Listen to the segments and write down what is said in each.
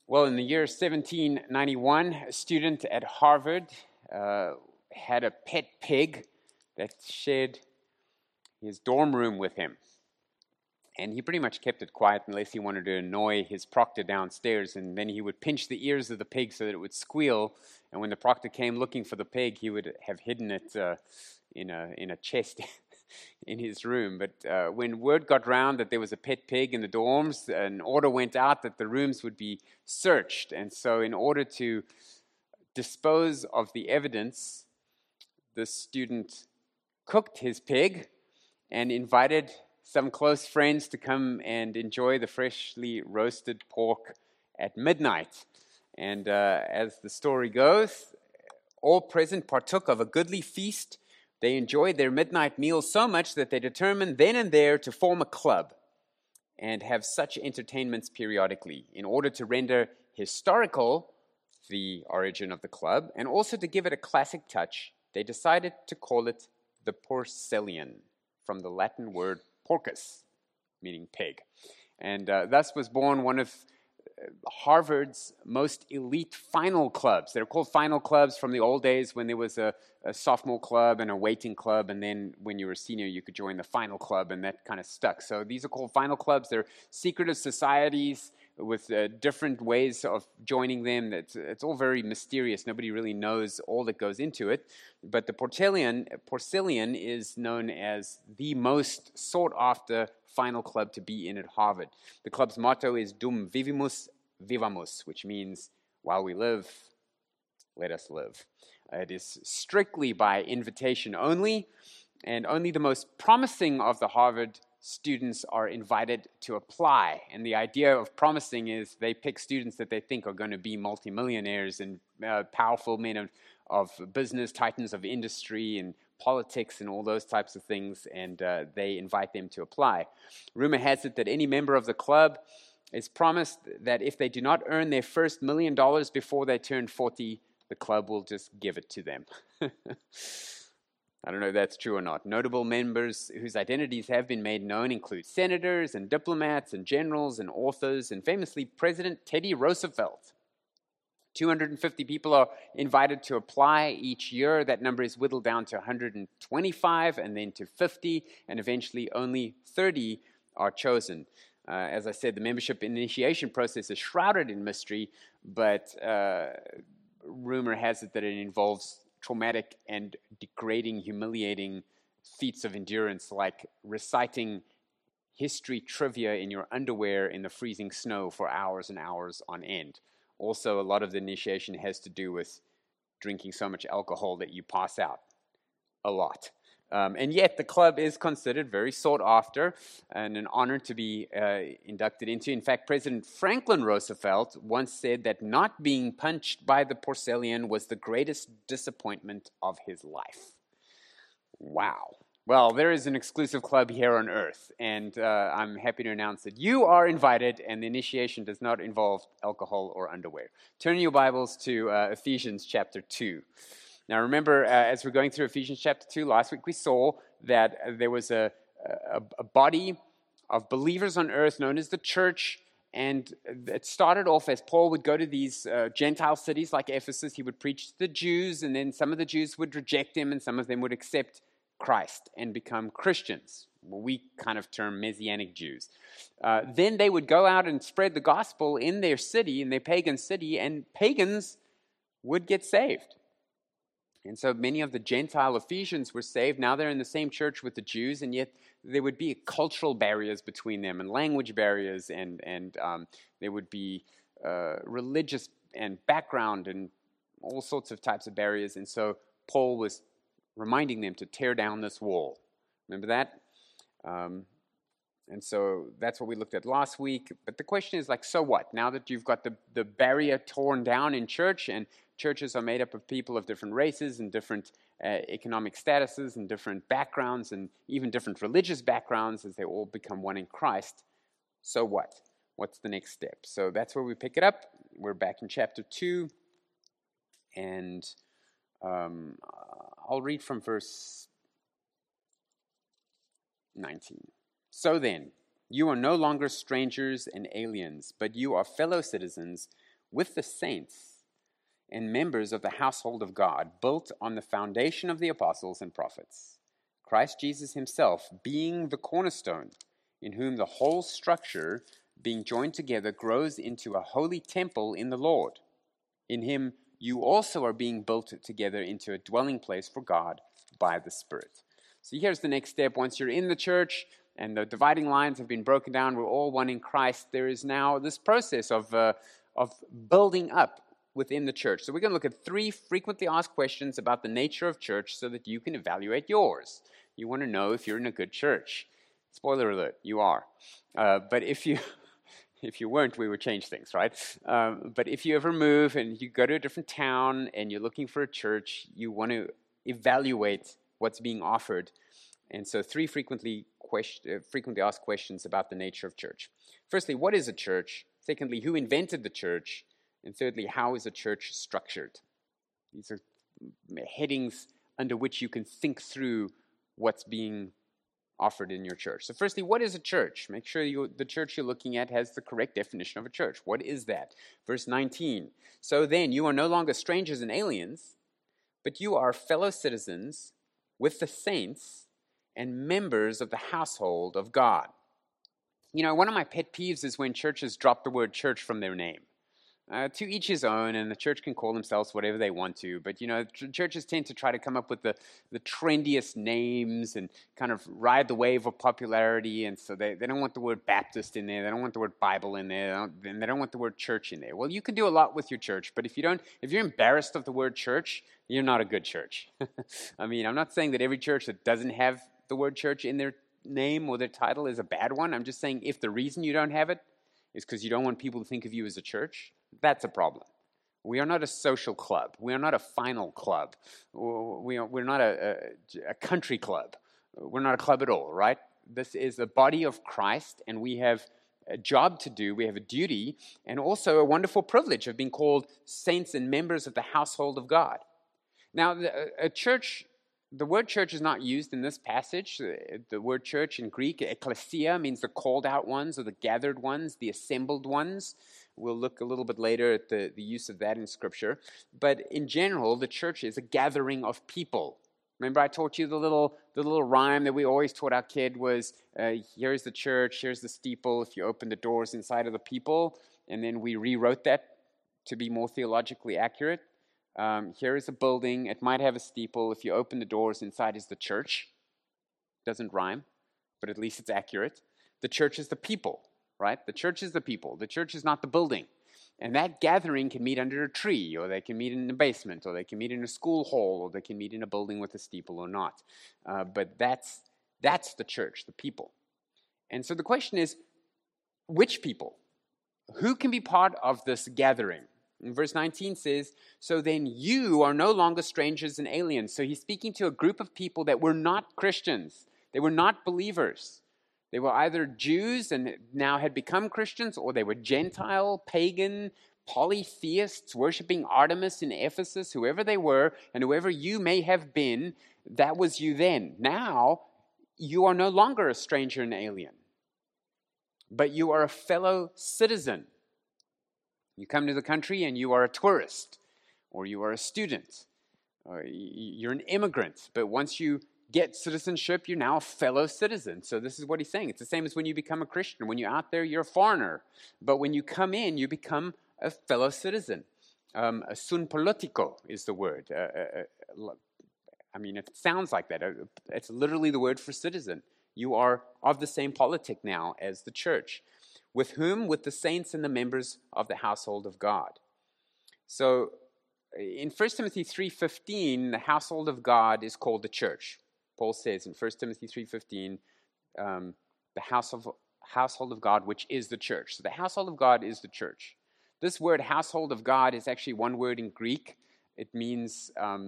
Well, in the year 1791, a student at Harvard had a pet pig that shared his dorm room with him. And he pretty much kept it quiet unless he wanted to annoy his proctor downstairs. And then he would pinch the ears of the pig so that it would squeal. And when the proctor came looking for the pig, he would have hidden it in a chest in his room. But when word got round that there was a pet pig in the dorms, an order went out that the rooms would be searched. And so in order to dispose of the evidence, the student cooked his pig and invited some close friends to come and enjoy the freshly roasted pork at midnight. And as the story goes, all present partook of a goodly feast. They enjoyed their midnight meal so much that they determined then and there to form a club and have such entertainments periodically in order to render historical the origin of the club and also to give it a classic touch. They decided to call it the Porcellian, from the Latin word porcus, meaning pig. And thus was born one of Harvard's most elite final clubs. They're called final clubs from the old days when there was a sophomore club and a waiting club, and then when you were a senior, you could join the final club, and that kind of stuck. So these are called final clubs. They're secretive societies with different ways of joining them. It's all very mysterious. Nobody really knows all that goes into it. But the Porcellian is known as the most sought-after final club to be in at Harvard. The club's motto is Dum Vivimus Vivamus, which means, while we live, let us live. It is strictly by invitation only, and only the most promising of the Harvard students are invited to apply. And the idea of promising is they pick students that they think are going to be multimillionaires and powerful men of business, titans of industry and politics and all those types of things, and they invite them to apply. Rumor has it that any member of the club is promised that if they do not earn their first $1 million before they turn 40, the club will just give it to them. I don't know if that's true or not. Notable members whose identities have been made known include senators and diplomats and generals and authors, and famously President Teddy Roosevelt. 250 people are invited to apply each year. That number is whittled down to 125 and then to 50, and eventually only 30 are chosen. As I said, the membership initiation process is shrouded in mystery, but rumor has it that it involves traumatic and degrading, humiliating feats of endurance, like reciting history trivia in your underwear in the freezing snow for hours and hours on end. Also, a lot of the initiation has to do with drinking so much alcohol that you pass out a lot. And yet, the club is considered very sought after and an honor to be inducted into. In fact, President Franklin Roosevelt once said that not being punched by the Porcellian was the greatest disappointment of his life. Wow. Well, there is an exclusive club here on Earth, and I'm happy to announce that you are invited, and the initiation does not involve alcohol or underwear. Turn your Bibles to Ephesians chapter 2. Now, remember, as we're going through Ephesians chapter 2, last week we saw that there was a body of believers on earth known as the church, and it started off as Paul would go to these Gentile cities like Ephesus. He would preach to the Jews, and then some of the Jews would reject him, and some of them would accept Christ and become Christians. We kind of term Messianic Jews. Then they would go out and spread the gospel in their city, in their pagan city, and pagans would get saved. And so many of the Gentile Ephesians were saved. Now they're in the same church with the Jews, and yet there would be cultural barriers between them and language barriers, and there would be religious and background and all sorts of types of barriers. And so Paul was reminding them to tear down this wall. Remember that? And so that's what we looked at last week. But the question is, like, so what? Now that you've got the barrier torn down in church, and churches are made up of people of different races and different economic statuses and different backgrounds and even different religious backgrounds as they all become one in Christ, so what? What's the next step? So that's where we pick it up. We're back in chapter 2, and I'll read from verse 19. So then, you are no longer strangers and aliens, but you are fellow citizens with the saints and members of the household of God, built on the foundation of the apostles and prophets, Christ Jesus himself being the cornerstone, in whom the whole structure, being joined together, grows into a holy temple in the Lord. In him you also are being built together into a dwelling place for God by the Spirit. So here's the next step. Once you're in the church and the dividing lines have been broken down, we're all one in Christ, there is now this process of building up within the church. So we're going to look at 3 frequently asked questions about the nature of church so that you can evaluate yours. You want to know if you're in a good church. Spoiler alert, you are. But if you weren't, we would change things, right? But if you ever move and you go to a different town and you're looking for a church, you want to evaluate what's being offered. And so 3 frequently asked questions about the nature of church. Firstly, what is a church? Secondly, who invented the church? And thirdly, how is a church structured? These are headings under which you can think through what's being offered in your church. So firstly, what is a church? Make sure the church you're looking at has the correct definition of a church. What is that? Verse 19. So then, you are no longer strangers and aliens, but you are fellow citizens with the saints and members of the household of God. You know, one of my pet peeves is when churches drop the word church from their name. To each his own, and the church can call themselves whatever they want to, but you know, churches tend to try to come up with the trendiest names and kind of ride the wave of popularity, and so they don't want the word Baptist in there, they don't want the word Bible in there, and they don't want the word church in there. Well, you can do a lot with your church, but if you're embarrassed of the word church, you're not a good church. I mean, I'm not saying that every church that doesn't have the word church in their name or their title is a bad one. I'm just saying if the reason you don't have it is because you don't want people to think of you as a church, that's a problem. We are not a social club. We are not a final club. We're not a country club. We're not a club at all, right? This is the body of Christ, and we have a job to do. We have a duty, and also a wonderful privilege of being called saints and members of the household of God. Now, the word church is not used in this passage. The word church in Greek, ekklesia, means the called out ones or the gathered ones, the assembled ones. We'll look a little bit later at the use of that in Scripture. But in general, the church is a gathering of people. Remember I taught you the little rhyme that we always taught our kid was, here's the church, here's the steeple, if you open the doors inside of the people. And then we rewrote that to be more theologically accurate. Here is a building. It might have a steeple. If you open the doors, inside is the church. Doesn't rhyme, but at least it's accurate. The church is the people, right? The church is the people. The church is not the building. And that gathering can meet under a tree, or they can meet in a basement, or they can meet in a school hall, or they can meet in a building with a steeple or not. But that's the church, the people. And so the question is, which people? Who can be part of this gathering? And verse 19 says, so then you are no longer strangers and aliens. So he's speaking to a group of people that were not Christians. They were not believers. They were either Jews and now had become Christians, or they were Gentile, pagan, polytheists, worshiping Artemis in Ephesus, whoever they were, and whoever you may have been, that was you then. Now, you are no longer a stranger and alien, but you are a fellow citizen. You come to the country and you are a tourist, or you are a student, or you're an immigrant, but once you get citizenship, you're now a fellow citizen. So this is what he's saying. It's the same as when you become a Christian. When you're out there, you're a foreigner. But when you come in, you become a fellow citizen. A sun politico is the word. I mean, it sounds like that. It's literally the word for citizen. You are of the same politic now as the church. With whom? With the saints and the members of the household of God. So in 1 Timothy 3:15, the household of God is called the church. Paul says in 1 Timothy 3:15, the household of God, which is the church. So the household of God is the church. This word household of God is actually one word in Greek. It means,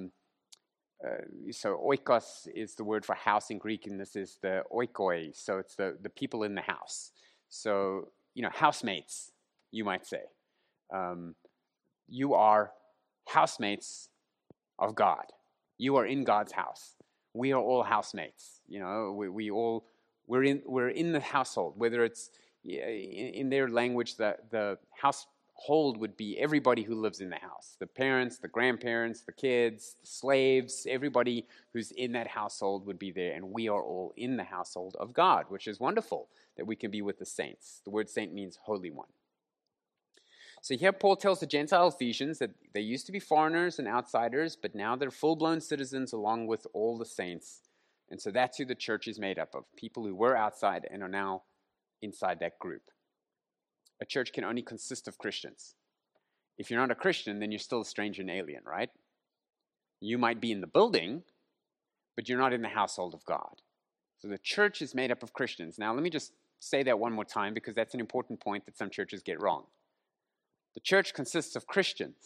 so oikos is the word for house in Greek, and this is the oikoi, so it's the people in the house. So, housemates, you might say. You are housemates of God. You are in God's house. We are all housemates. We're in the household. Whether it's in their language, the house household would be everybody who lives in the house. The parents, the grandparents, the kids, the slaves, everybody who's in that household would be there. And we are all in the household of God, which is wonderful that we can be with the saints. The word saint means holy one. So here Paul tells the Gentile Ephesians that they used to be foreigners and outsiders, but now they're full-blown citizens along with all the saints. And so that's who the church is made up of, people who were outside and are now inside that group. A church can only consist of Christians. If you're not a Christian, then you're still a stranger and alien, right? You might be in the building, but you're not in the household of God. So the church is made up of Christians. Now, let me just say that one more time because that's an important point that some churches get wrong. The church consists of Christians,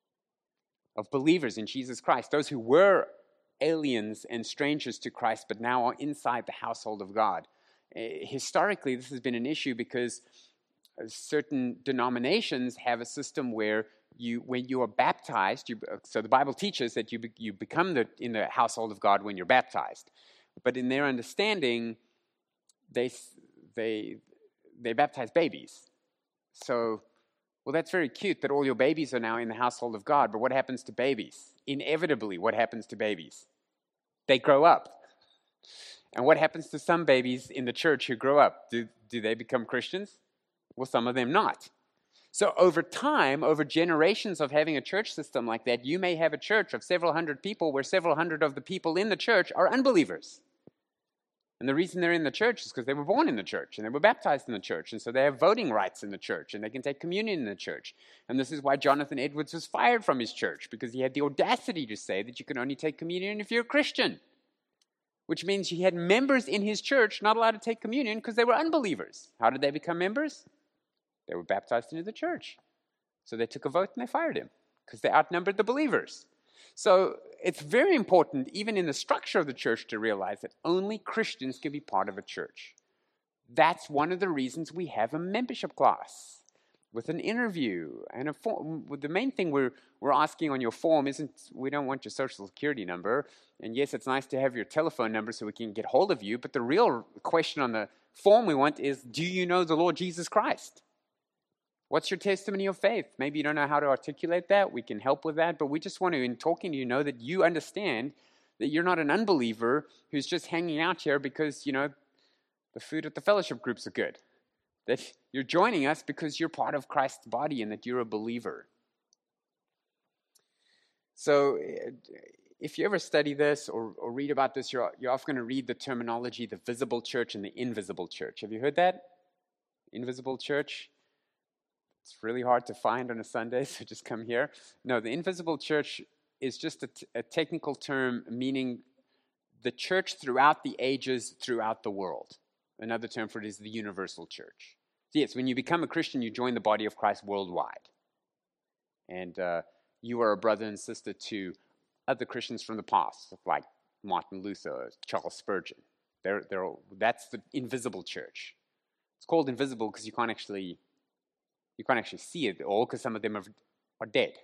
of believers in Jesus Christ, those who were aliens and strangers to Christ, but now are inside the household of God. Historically, this has been an issue because certain denominations have a system where when you are baptized, so the Bible teaches that you become in the household of God when you're baptized. But in their understanding, they baptize babies. So, well, that's very cute that all your babies are now in the household of God, but what happens to babies? Inevitably, what happens to babies? They grow up. And what happens to some babies in the church who grow up? Do they become Christians? Well, some of them not. So over time, over generations of having a church system like that, you may have a church of several hundred people where several hundred of the people in the church are unbelievers. And the reason they're in the church is because they were born in the church and they were baptized in the church. And so they have voting rights in the church and they can take communion in the church. And this is why Jonathan Edwards was fired from his church, because he had the audacity to say that you can only take communion if you're a Christian. Which means he had members in his church not allowed to take communion because they were unbelievers. How did they become members? They were baptized into the church. So they took a vote and they fired him because they outnumbered the believers. So it's very important, even in the structure of the church, to realize that only Christians can be part of a church. That's one of the reasons we have a membership class with an interview and a form. The main thing we're asking on your form isn't, we don't want your social security number. And yes, it's nice to have your telephone number so we can get hold of you. But the real question on the form we want is, do you know the Lord Jesus Christ? What's your testimony of faith? Maybe you don't know how to articulate that. We can help with that. But we just want to, in talking to you, know that you understand that you're not an unbeliever who's just hanging out here because, the food at the fellowship groups are good. That you're joining us because you're part of Christ's body and that you're a believer. So if you ever study this or read about this, you're often going to read the terminology, the visible church and the invisible church. Have you heard that? Invisible church? It's really hard to find on a Sunday, so just come here. No, the invisible church is just a technical term meaning the church throughout the ages, throughout the world. Another term for it is the universal church. So yes, when you become a Christian, you join the body of Christ worldwide. And you are a brother and sister to other Christians from the past, like Martin Luther, Charles Spurgeon. That's the invisible church. It's called invisible because you can't actually see it all because some of them are dead.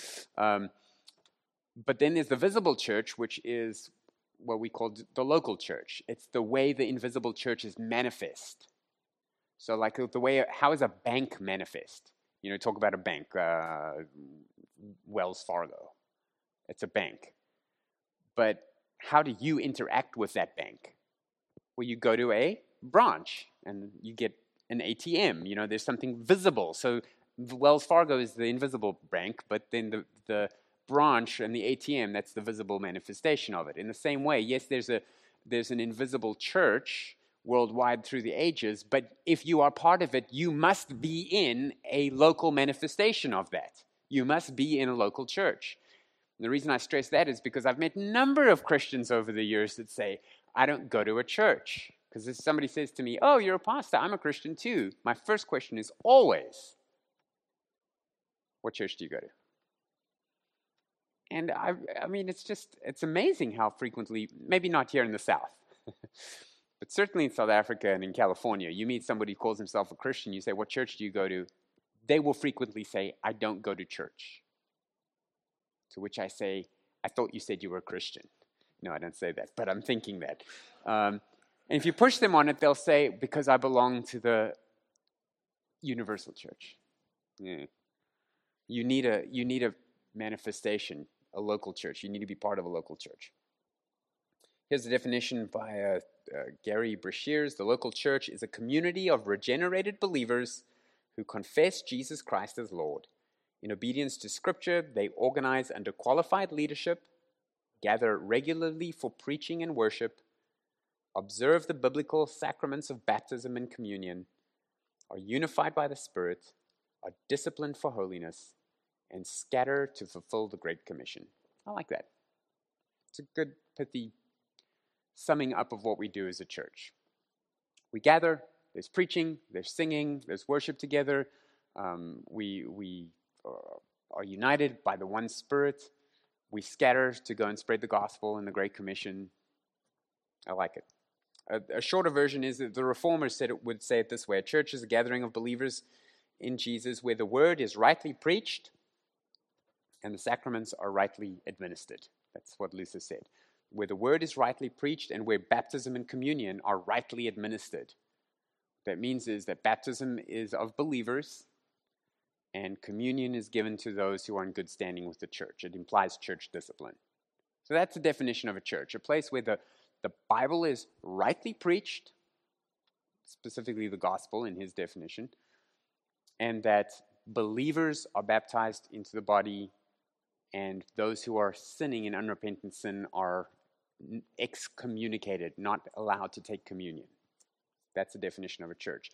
But then there's the visible church, which is what we call the local church. It's the way the invisible church is manifest. So like the way, how is a bank manifest? Talk about a bank, Wells Fargo. It's a bank. But how do you interact with that bank? Well, you go to a branch and you get an ATM. There's something visible. So Wells Fargo is the invisible bank, but then the branch and the ATM, that's the visible manifestation of it. In the same way, yes, there's an invisible church worldwide through the ages, but if you are part of it, you must be in a local manifestation of that. You must be in a local church. And the reason I stress that is because I've met a number of Christians over the years that say, I don't go to a church. Because if somebody says to me, oh, you're a pastor, I'm a Christian too. My first question is always, what church do you go to? And I mean, it's amazing how frequently, maybe not here in the South, but certainly in South Africa and in California, you meet somebody who calls himself a Christian, you say, what church do you go to? They will frequently say, I don't go to church. To which I say, I thought you said you were a Christian. No, I don't say that, but I'm thinking that. And if you push them on it, they'll say, because I belong to the universal church. Yeah. You need a manifestation, a local church. You need to be part of a local church. Here's the definition by Gary Breshears. The local church is a community of regenerated believers who confess Jesus Christ as Lord. In obedience to Scripture, they organize under qualified leadership, gather regularly for preaching and worship, observe the biblical sacraments of baptism and communion, are unified by the Spirit, are disciplined for holiness, and scatter to fulfill the Great Commission. I like that. It's a good, pithy summing up of what we do as a church. We gather, there's preaching, there's singing, there's worship together. We are united by the one Spirit. We scatter to go and spread the gospel and the Great Commission. I like it. A shorter version is that the Reformers would say it this way: a church is a gathering of believers in Jesus where the word is rightly preached and the sacraments are rightly administered. That's what Luther said. Where the word is rightly preached and where baptism and communion are rightly administered. What that means is that baptism is of believers and communion is given to those who are in good standing with the church. It implies church discipline. So that's the definition of a church, a place where the Bible is rightly preached, specifically the gospel in his definition, and that believers are baptized into the body, and those who are sinning in unrepentant sin are excommunicated, not allowed to take communion. That's the definition of a church.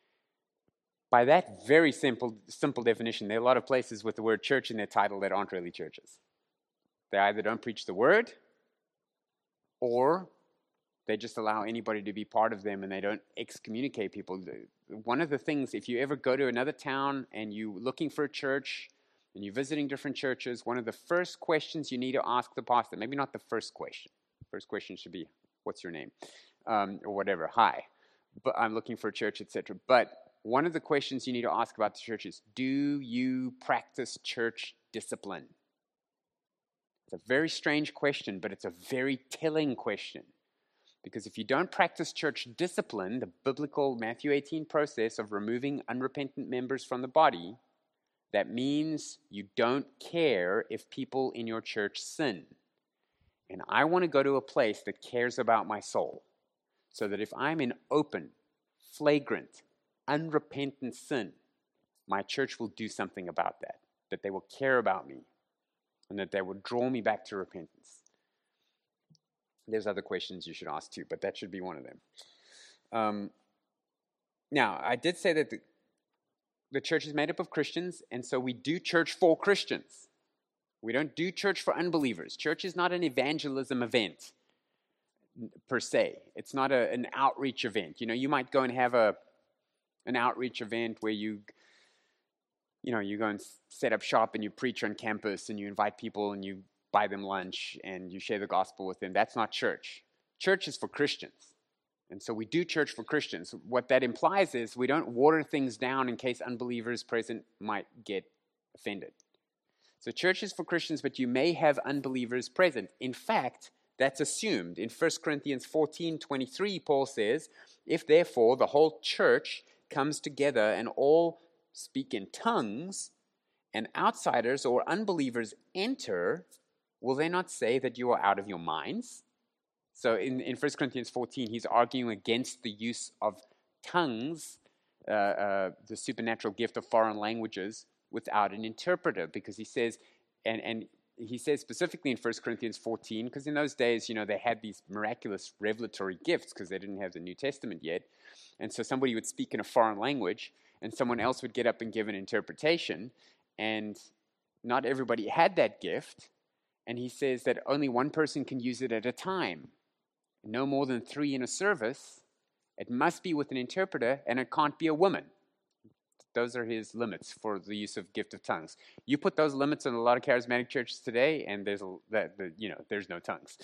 By that very simple definition, there are a lot of places with the word church in their title that aren't really churches. They either don't preach the word, or they just allow anybody to be part of them and they don't excommunicate people. One of the things, if you ever go to another town and you're looking for a church and you're visiting different churches, one of the first questions you need to ask the pastor, maybe not the first question. First question should be, what's your name? Or whatever, hi. But I'm looking for a church, etc. But one of the questions you need to ask about the church is, do you practice church discipline? It's a very strange question, but it's a very telling question. Because if you don't practice church discipline, the biblical Matthew 18 process of removing unrepentant members from the body, that means you don't care if people in your church sin. And I want to go to a place that cares about my soul. So that if I'm in open, flagrant, unrepentant sin, my church will do something about that. That they will care about me. And that they will draw me back to repentance. There's other questions you should ask too, but that should be one of them. Now, I did say that the church is made up of Christians, and so we do church for Christians. We don't do church for unbelievers. Church is not an evangelism event, per se. It's not an outreach event. You know, you might go and have an outreach event where you go and set up shop and you preach on campus and you invite people and you buy them lunch and you share the gospel with them. That's not church. Church is for Christians. And so we do church for Christians. What that implies is we don't water things down in case unbelievers present might get offended. So church is for Christians, but you may have unbelievers present. In fact, that's assumed. In 1 Corinthians 14:23, Paul says, if therefore the whole church comes together and all speak in tongues, and outsiders or unbelievers enter, will they not say that you are out of your minds? So in 1 Corinthians 14, he's arguing against the use of tongues, the supernatural gift of foreign languages, without an interpreter, because he says, and he says specifically in 1 Corinthians 14, because in those days, they had these miraculous revelatory gifts because they didn't have the New Testament yet. And so somebody would speak in a foreign language, and someone else would get up and give an interpretation, and not everybody had that gift. And he says that only one person can use it at a time. No more than 3 in a service. It must be with an interpreter, and it can't be a woman. Those are his limits for the use of gift of tongues. You put those limits on a lot of charismatic churches today, and there's no tongues.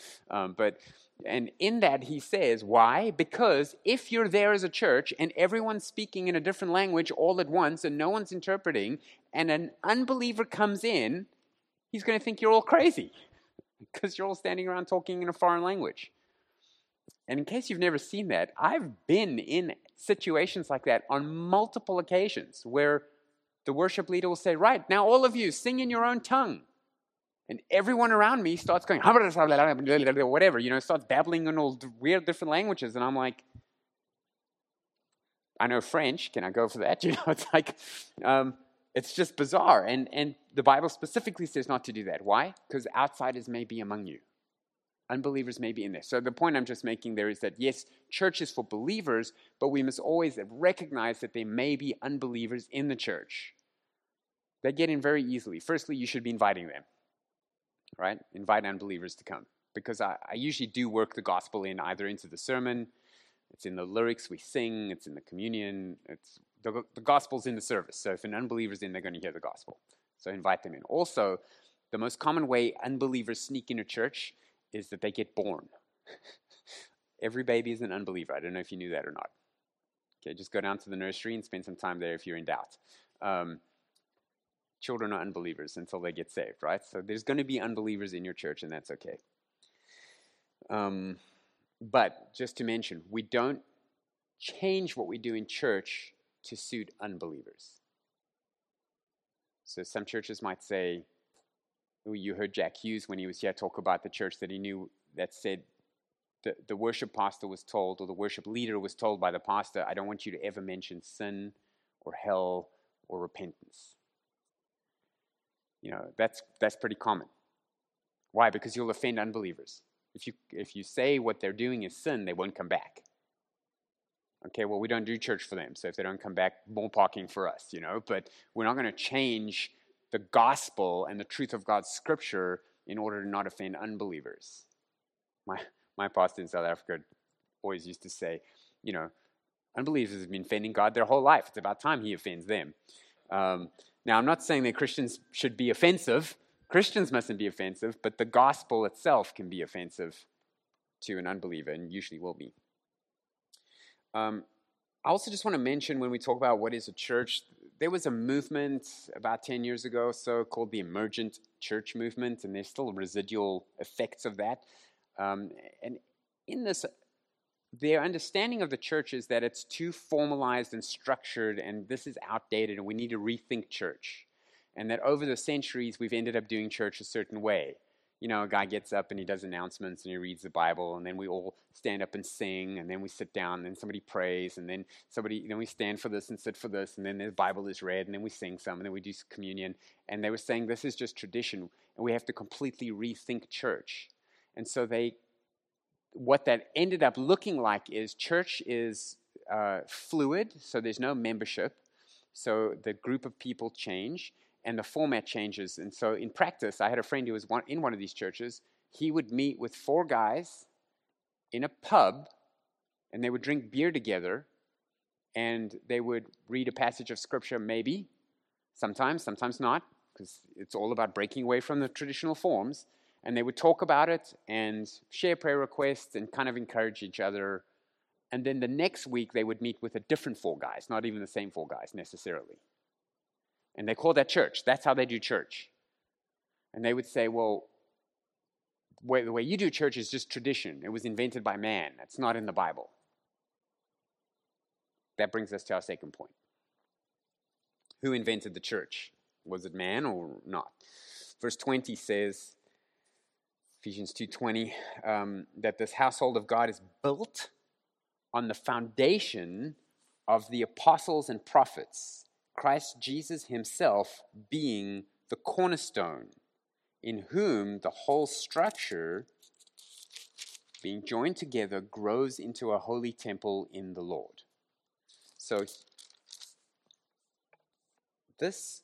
And in that he says, why? Because if you're there as a church and everyone's speaking in a different language all at once and no one's interpreting, and an unbeliever comes in, he's going to think you're all crazy because you're all standing around talking in a foreign language. And in case you've never seen that, I've been in situations like that on multiple occasions where the worship leader will say, right, now all of you sing in your own tongue. And everyone around me starts going, whatever, starts babbling in all weird different languages. And I'm like, I know French. Can I go for that? It's like, it's just bizarre. And the Bible specifically says not to do that. Why? Because outsiders may be among you. Unbelievers may be in there. So the point I'm just making there is that, yes, church is for believers, but we must always recognize that there may be unbelievers in the church. They get in very easily. Firstly, you should be inviting them, right? Invite unbelievers to come. Because I usually do work the gospel in either into the sermon, it's in the lyrics we sing, it's in the communion, it's the gospel's in the service. So if an unbeliever's in, they're going to hear the gospel. So invite them in. Also, the most common way unbelievers sneak into church is that they get born. Every baby is an unbeliever. I don't know if you knew that or not. Okay, just go down to the nursery and spend some time there if you're in doubt. Children are unbelievers until they get saved, right? So there's going to be unbelievers in your church, and that's okay. But just to mention, we don't change what we do in church to suit unbelievers. So some churches might say, you heard Jack Hughes when he was here talk about the church that he knew that said the worship pastor was told, or the worship leader was told by the pastor, I don't want you to ever mention sin or hell or repentance. That's pretty common. Why? Because you'll offend unbelievers. If you say what they're doing is sin, they won't come back. Okay, well, we don't do church for them, so if they don't come back, more parking for us, but we're not going to change the gospel and the truth of God's scripture in order to not offend unbelievers. My pastor in South Africa always used to say, unbelievers have been offending God their whole life. It's about time he offends them. Now, I'm not saying that Christians should be offensive. Christians mustn't be offensive, but the gospel itself can be offensive to an unbeliever, and usually will be. I also just want to mention, when we talk about what is a church, there was a movement about 10 years ago or so called the Emergent Church Movement, and there's still residual effects of that. And in this, their understanding of the church is that it's too formalized and structured, and this is outdated, and we need to rethink church. And that over the centuries, we've ended up doing church a certain way. A guy gets up and he does announcements and he reads the Bible, and then we all stand up and sing, and then we sit down, and then somebody prays, and then we stand for this and sit for this, and then the Bible is read, and then we sing some, and then we do communion. And they were saying this is just tradition, and we have to completely rethink church. And so what that ended up looking like is church is fluid, so there's no membership, so the group of people change, and the format changes. And so in practice, I had a friend who was in one of these churches. He would meet with 4 guys in a pub, and they would drink beer together, and they would read a passage of scripture, maybe, sometimes not, because it's all about breaking away from the traditional forms. And they would talk about it and share prayer requests and kind of encourage each other. And then the next week, they would meet with a different 4 guys, not even the same 4 guys necessarily. And they call that church. That's how they do church. And they would say, well, the way you do church is just tradition. It was invented by man. It's not in the Bible. That brings us to our second point. Who invented the church? Was it man or not? Verse 20 says, Ephesians 2:20, that this household of God is built on the foundation of the apostles and prophets, Christ Jesus himself being the cornerstone, in whom the whole structure, being joined together, grows into a holy temple in the Lord. So this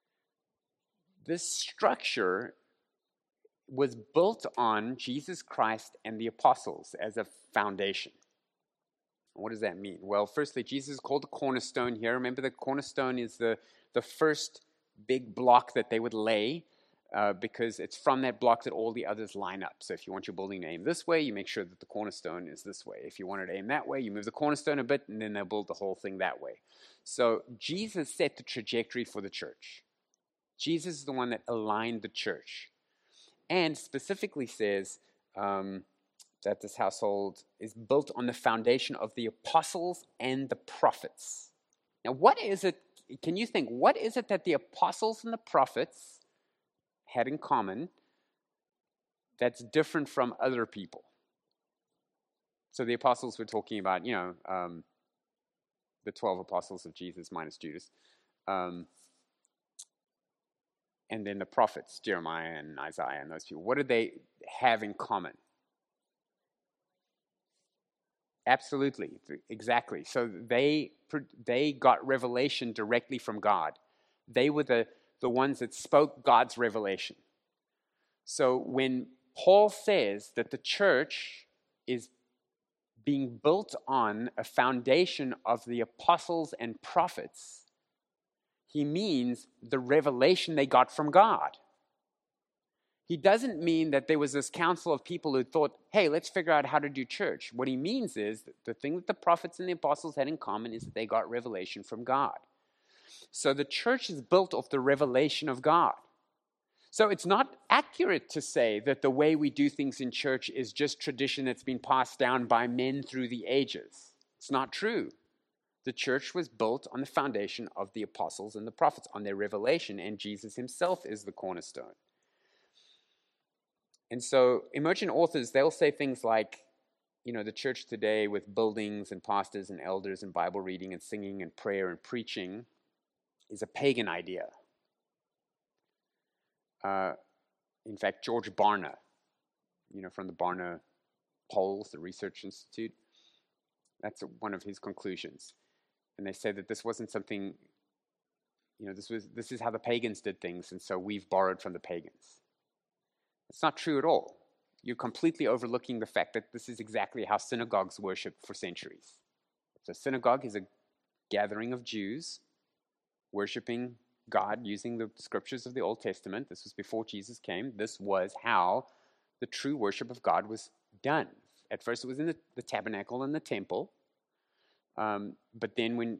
structure was built on Jesus Christ and the apostles as a foundation. What does that mean? Well, firstly, Jesus is called the cornerstone here. Remember, the cornerstone is the first big block that they would lay, because it's from that block that all the others line up. So if you want your building to aim this way, you make sure that the cornerstone is this way. If you want it to aim that way, you move the cornerstone a bit, and then they'll build the whole thing that way. So Jesus set the trajectory for the church. Jesus is the one that aligned the church. And specifically says that this household is built on the foundation of the apostles and the prophets. Now, what is it can you think, what is it that the apostles and the prophets had in common that's different from other people? So the apostles were talking about, the 12 apostles of Jesus minus Judas. And then the prophets, Jeremiah and Isaiah and those people. What did they have in common? Absolutely, exactly. So they got revelation directly from God. They were the ones that spoke God's revelation. So when Paul says that the church is being built on a foundation of the apostles and prophets, he means the revelation they got from God. He doesn't mean that there was this council of people who thought, hey, let's figure out how to do church. What he means is that the thing that the prophets and the apostles had in common is that they got revelation from God. So the church is built off the revelation of God. So it's not accurate to say that the way we do things in church is just tradition that's been passed down by men through the ages. It's not true. The church was built on the foundation of the apostles and the prophets, on their revelation, and Jesus himself is the cornerstone. And so emergent authors, they'll say things like, the church today with buildings and pastors and elders and Bible reading and singing and prayer and preaching is a pagan idea. In fact, George Barna, from the Barna Polls, the Research Institute, that's one of his conclusions. And they say that this wasn't something, this is how the pagans did things, and so we've borrowed from the pagans. It's not true at all. You're completely overlooking the fact that this is exactly how synagogues worshiped for centuries. So synagogue is a gathering of Jews worshiping God using the scriptures of the Old Testament. This was before Jesus came. This was how the true worship of God was done. At first it was in the tabernacle and the temple. But then when,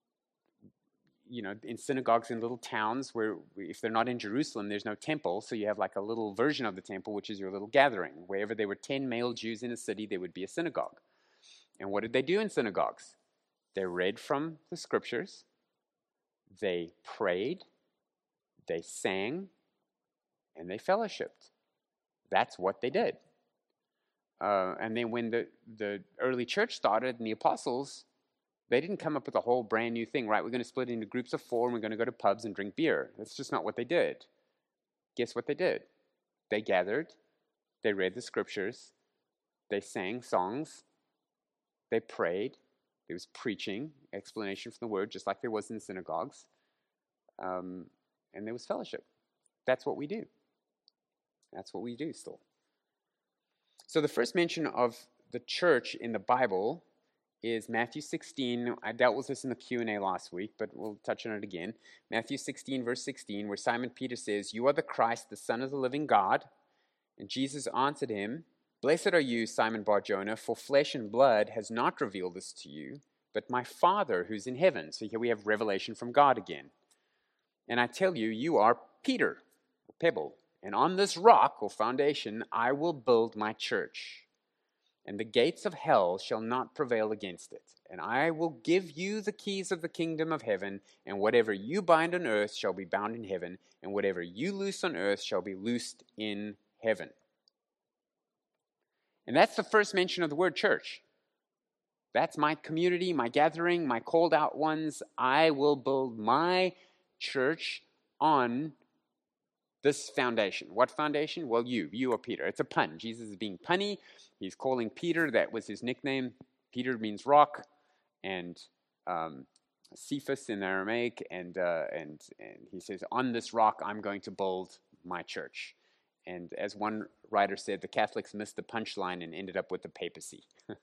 in synagogues in little towns where if they're not in Jerusalem, there's no temple. So you have like a little version of the temple, which is your little gathering. Wherever there were 10 male Jews in a city, there would be a synagogue. And what did they do in synagogues? They read from the scriptures. They prayed, they sang, and they fellowshiped. That's what they did. And then when the early church started and the apostles, they didn't come up with a whole brand new thing, right? We're going to split into groups of 4 and we're going to go to pubs and drink beer. That's just not what they did. Guess what they did? They gathered, they read the scriptures, they sang songs, they prayed, there was preaching, explanation from the word, just like there was in the synagogues, and there was fellowship. That's what we do. That's what we do still. So the first mention of the church in the Bible is Matthew 16. I dealt with this in the Q&A last week, but we'll touch on it again. Matthew 16, verse 16, where Simon Peter says, "You are the Christ, the Son of the living God." And Jesus answered him, "Blessed are you, Simon Bar-Jonah, for flesh and blood has not revealed this to you, but my Father who's in heaven." So here we have revelation from God again. "And I tell you, you are Peter, or pebble, and on this rock, or foundation, I will build my church. And the gates of hell shall not prevail against it. And I will give you the keys of the kingdom of heaven, and whatever you bind on earth shall be bound in heaven, and whatever you loose on earth shall be loosed in heaven." And that's the first mention of the word church. That's my community, my gathering, my called out ones. I will build my church on this foundation. What foundation? Well, you are Peter. It's a pun. Jesus is being punny. He's calling Peter, that was his nickname. Peter means rock, and Cephas in Aramaic, and he says, "On this rock I'm going to build my church." And as one writer said, the Catholics missed the punchline and ended up with the papacy.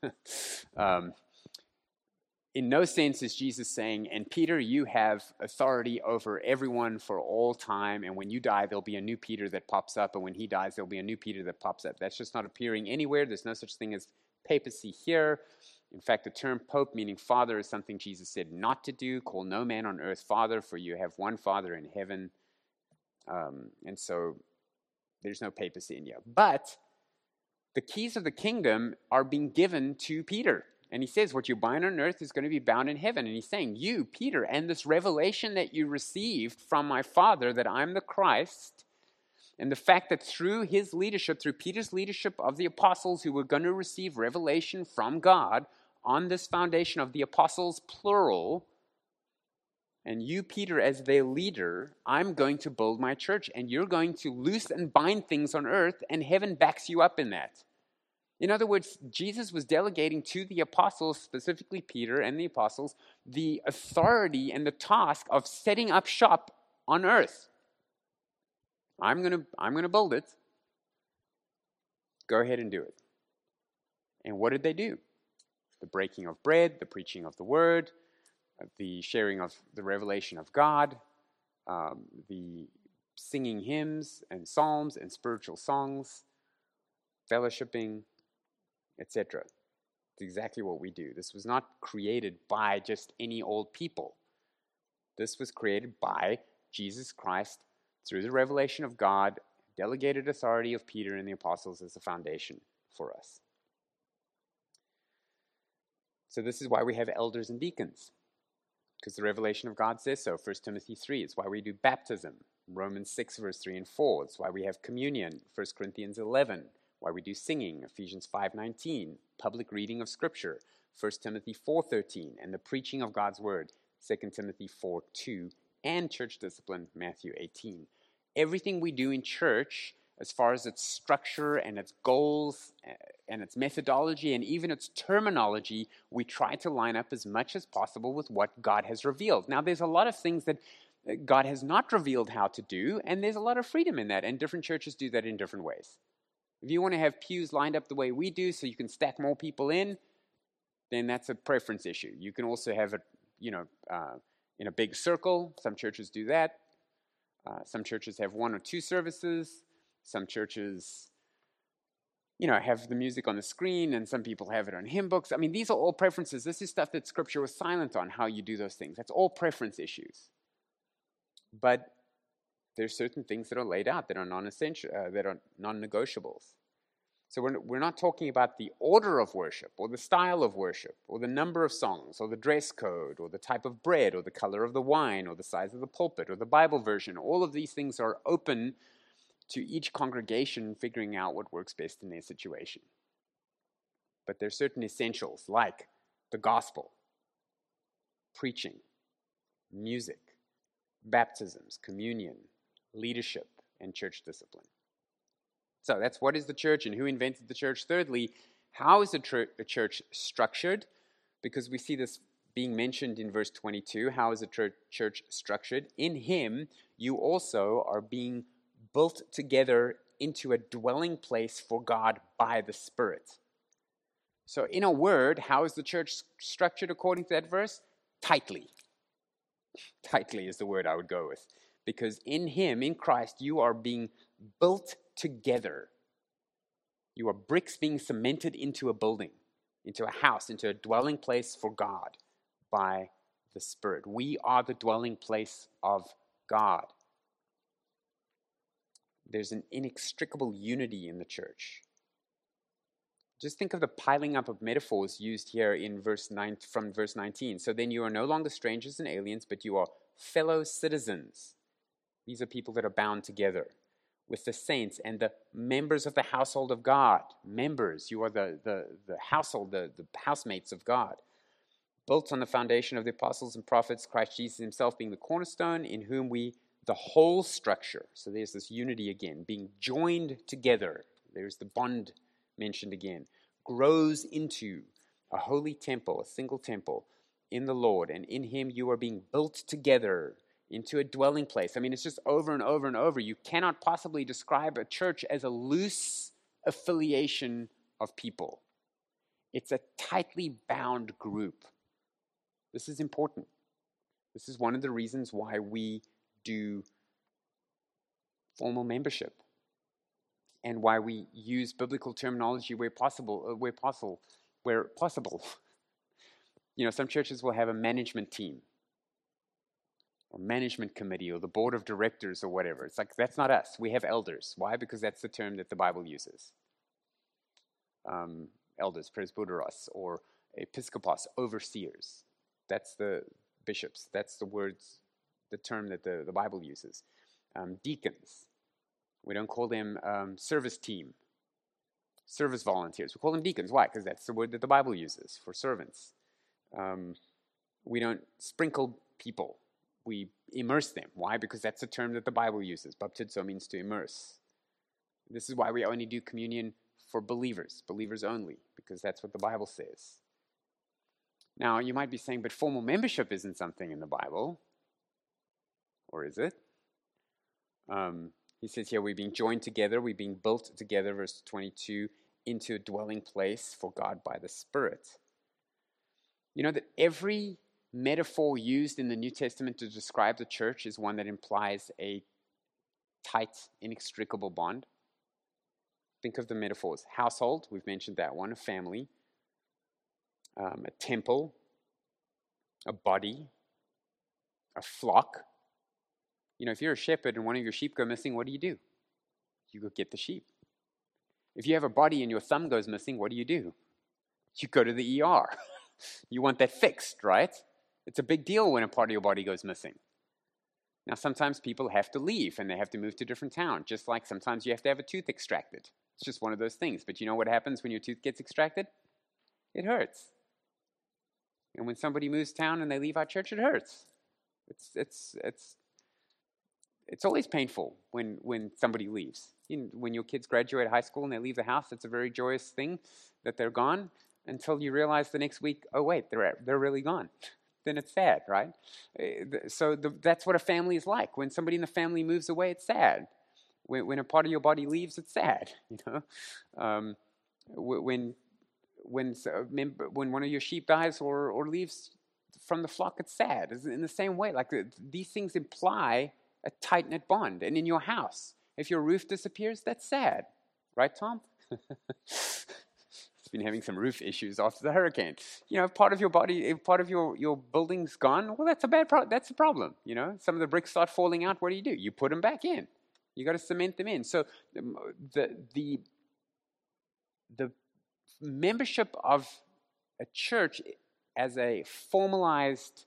In no sense is Jesus saying, "And Peter, you have authority over everyone for all time, and when you die, there'll be a new Peter that pops up, and when he dies, there'll be a new Peter that pops up." That's just not appearing anywhere. There's no such thing as papacy here. In fact, the term pope, meaning father, is something Jesus said not to do. "Call no man on earth father, for you have one Father in heaven." And so there's no papacy in here. But the keys of the kingdom are being given to Peter. And he says, what you bind on earth is going to be bound in heaven. And he's saying, you, Peter, and this revelation that you received from my Father, that I'm the Christ, and the fact that through his leadership, through Peter's leadership of the apostles who were going to receive revelation from God on this foundation of the apostles, plural, and you, Peter, as their leader, I'm going to build my church, and you're going to loose and bind things on earth, and heaven backs you up in that. In other words, Jesus was delegating to the apostles, specifically Peter and the apostles, the authority and the task of setting up shop on earth. I'm gonna build it. Go ahead and do it. And what did they do? The breaking of bread, the preaching of the word, the sharing of the revelation of God, the singing hymns and psalms and spiritual songs, fellowshipping, etc. It's exactly what we do. This was not created by just any old people. This was created by Jesus Christ through the revelation of God, delegated authority of Peter and the apostles as the foundation for us. So this is why we have elders and deacons, because the revelation of God says so. 1 Timothy 3, it's why we do baptism. Romans 6, verse 3 and 4, it's why we have communion. 1 Corinthians 11, why we do singing. Ephesians 5:19, public reading of Scripture. 1 Timothy 4:13, and the preaching of God's word. 2 Timothy 4:2, and church discipline, Matthew 18. Everything we do in church, as far as its structure and its goals and its methodology and even its terminology, we try to line up as much as possible with what God has revealed. Now, there's a lot of things that God has not revealed how to do, and there's a lot of freedom in that, and different churches do that in different ways. If you want to have pews lined up the way we do so you can stack more people in, then that's a preference issue. You can also have it, in a big circle. Some churches do that. Some churches have one or two services. Some churches, have the music on the screen, and some people have it on hymn books. I mean, these are all preferences. This is stuff that Scripture was silent on, how you do those things. That's all preference issues. But there's certain things that are laid out that are non-essential, that are non-negotiables. So we're not talking about the order of worship or the style of worship or the number of songs or the dress code or the type of bread or the color of the wine or the size of the pulpit or the Bible version. All of these things are open to each congregation figuring out what works best in their situation. But there's certain essentials like the gospel, preaching, music, baptisms, communion, leadership, and church discipline. So that's what is the church and who invented the church. Thirdly, how is a church structured? Because we see this being mentioned in verse 22. How is a church structured? In him, you also are being built together into a dwelling place for God by the Spirit. So in a word, how is the church structured according to that verse? Tightly. Tightly is the word I would go with. Because in him, in Christ, you are being built together. You are bricks being cemented into a building, into a house, into a dwelling place for God by the Spirit. We are the dwelling place of God. There's an inextricable unity in the church. Just think of the piling up of metaphors used here in verse 9, from verse 19. So then you are no longer strangers and aliens, but you are fellow citizens. These are people that are bound together with the saints and the members of the household of God. Members, you are the household, the housemates of God. Built on the foundation of the apostles and prophets, Christ Jesus himself being the cornerstone, in whom we, the whole structure, so there's this unity again, being joined together, there's the bond mentioned again, grows into a holy temple, a single temple in the Lord, and in him you are being built together into a dwelling place. I mean, it's just over and over and over. You cannot possibly describe a church as a loose affiliation of people. It's a tightly bound group. This is important. This is one of the reasons why we do formal membership and why we use biblical terminology where possible. Some churches will have a management team or management committee or the board of directors or whatever. It's like, that's not us. We have elders. Why? Because that's the term that the Bible uses. Elders, presbyteros, or Episkopos, overseers. That's the bishops. That's the term that the Bible uses. Deacons. We don't call them service team, service volunteers. We call them deacons. Why? Because that's the word that the Bible uses for servants. We don't sprinkle people. We immerse them. Why? Because that's the term that the Bible uses. Baptizo means to immerse. This is why we only do communion for believers only, because that's what the Bible says. Now, you might be saying, but formal membership isn't something in the Bible. Or is it? He says here, we're being joined together, we're being built together, verse 22, into a dwelling place for God by the Spirit. You know that every metaphor used in the New Testament to describe the church is one that implies a tight, inextricable bond. Think of the metaphors. Household, we've mentioned that one. A family, a temple, a body, a flock. You know, if you're a shepherd and one of your sheep go missing, what do? You go get the sheep. If you have a body and your thumb goes missing, what do? You go to the ER. You want that fixed, right? It's a big deal when a part of your body goes missing. Now, sometimes people have to leave and they have to move to a different town, just like sometimes you have to have a tooth extracted. It's just one of those things. But you know what happens when your tooth gets extracted? It hurts. And when somebody moves town and they leave our church, it hurts. It's always painful when somebody leaves. When your kids graduate high school and they leave the house, it's a very joyous thing that they're gone until you realize the next week, oh wait, they're really gone. Then it's sad, right? So that's what a family is like. When somebody in the family moves away, it's sad. When a part of your body leaves, it's sad. You know, when one of your sheep dies or leaves from the flock, it's sad. It's in the same way, like these things imply a tight-knit bond. And in your house, if your roof disappears, that's sad. Right, Tom? It's been having some roof issues after the hurricane. You know, if part of your body, if part of your building's gone, well, that's a problem. You know, some of the bricks start falling out. What do? You put them back in. You got to cement them in. So the membership of a church as a formalized,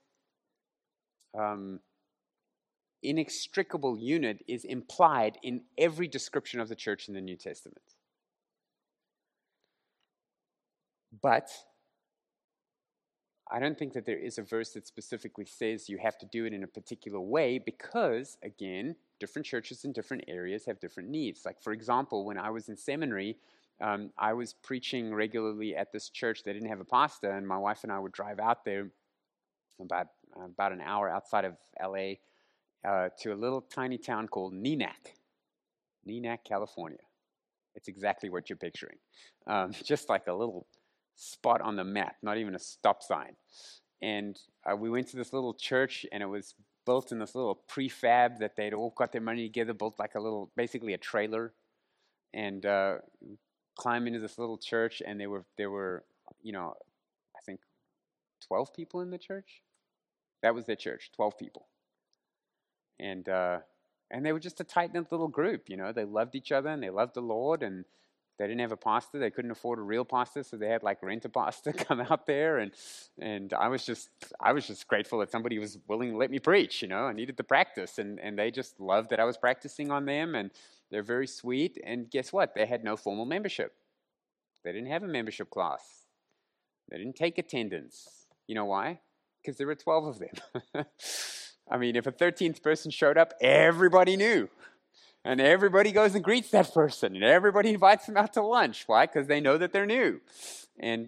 inextricable unit is implied in every description of the church in the New Testament. But I don't think that there is a verse that specifically says you have to do it in a particular way because, again, different churches in different areas have different needs. Like, for example, when I was in seminary, I was preaching regularly at this church. They didn't have a pastor, and my wife and I would drive out there about an hour outside of LA to a little tiny town called Neenah, California. It's exactly what you're picturing. Just like a little spot on the map, not even a stop sign. And we went to this little church, and it was built in this little prefab that they'd all got their money together, built like basically a trailer, and climbed into this little church, and there were, I think 12 people in the church. That was their church, 12 people. And they were just a tight-knit little group, you know. They loved each other, and they loved the Lord, and they didn't have a pastor. They couldn't afford a real pastor, so they had like rent a pastor come out there, and I was just grateful that somebody was willing to let me preach. You know, I needed the practice, and they just loved that I was practicing on them, and they're very sweet. And guess what? They had no formal membership. They didn't have a membership class. They didn't take attendance. You know why? Because there were 12 of them. I mean, if a 13th person showed up, everybody knew. And everybody goes and greets that person, and everybody invites them out to lunch. Why? Because they know that they're new. And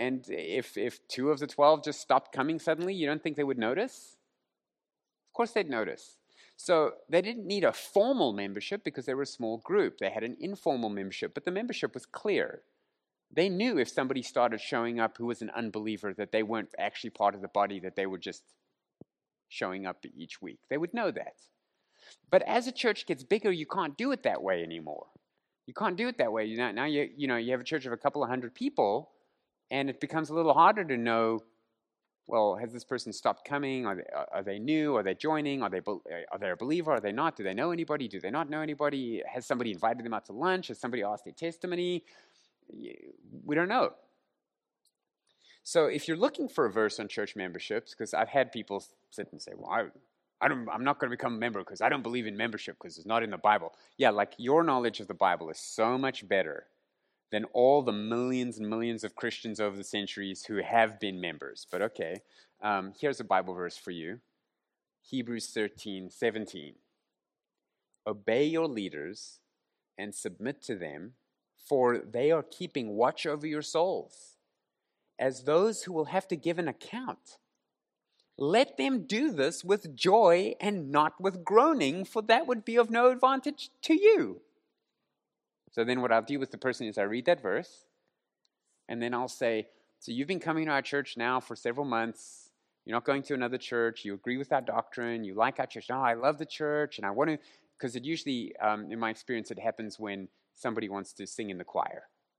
if 2 of the 12 just stopped coming suddenly, you don't think they would notice? Of course they'd notice. So they didn't need a formal membership because they were a small group. They had an informal membership, but the membership was clear. They knew if somebody started showing up who was an unbeliever that they weren't actually part of the body, that they were just showing up each week. They would know that. But as a church gets bigger, you can't do it that way anymore. You can't do it that way. Now you have a church of a couple of hundred people, and it becomes a little harder to know, well, has this person stopped coming? Are they new? Are they joining? Are they a believer? Are they not? Do they know anybody? Do they not know anybody? Has somebody invited them out to lunch? Has somebody asked their testimony? We don't know. So if you're looking for a verse on church memberships, because I've had people sit and say, well, I'm not going to become a member because I don't believe in membership because it's not in the Bible. Yeah, like your knowledge of the Bible is so much better than all the millions and millions of Christians over the centuries who have been members. But okay, here's a Bible verse for you. Hebrews 13:17. Obey your leaders and submit to them, for they are keeping watch over your souls, as those who will have to give an account. Let them do this with joy and not with groaning, for that would be of no advantage to you. So then what I'll do with the person is I read that verse, and then I'll say, so you've been coming to our church now for several months. You're not going to another church. You agree with our doctrine. You like our church. No, I love the church, and I want to, because it usually, in my experience, it happens when somebody wants to sing in the choir.